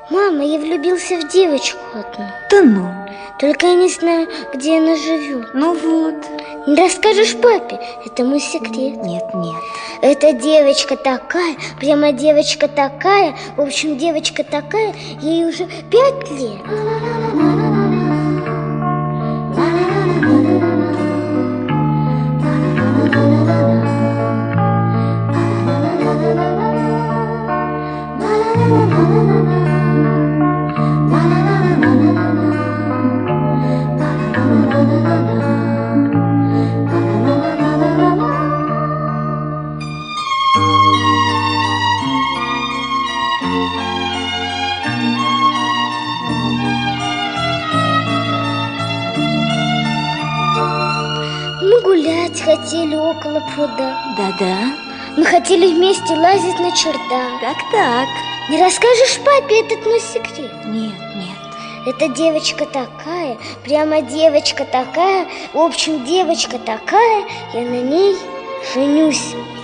Мама, я влюбился в девочку одну. Да ну. Только я не знаю, где она живет. Ну вот. Не расскажешь папе? Это мой секрет. Нет. Эта девочка такая, прямо девочка такая. В общем, девочка такая, ей уже 5 лет. Мы гулять хотели около пруда. Да. Мы хотели вместе лазить на чердак. Так. Не расскажешь папе этот мой секрет? Нет. Эта девочка такая, прямо девочка такая. В общем, девочка такая, я на ней женюсь.